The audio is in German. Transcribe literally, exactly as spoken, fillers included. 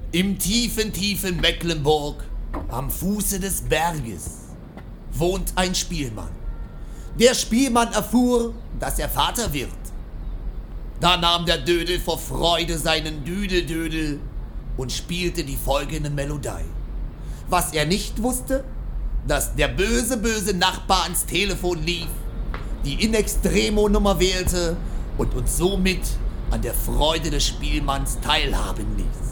Im tiefen, tiefen Mecklenburg, am Fuße des Berges, wohnt ein Spielmann. Der Spielmann erfuhr, dass er Vater wird. Da nahm der Dödel vor Freude seinen Düdeldödel und spielte die folgende Melodie. Was er nicht wusste, dass der böse, böse Nachbar ans Telefon lief, die In-Extremo-Nummer wählte und uns somit an der Freude des Spielmanns teilhaben ließ.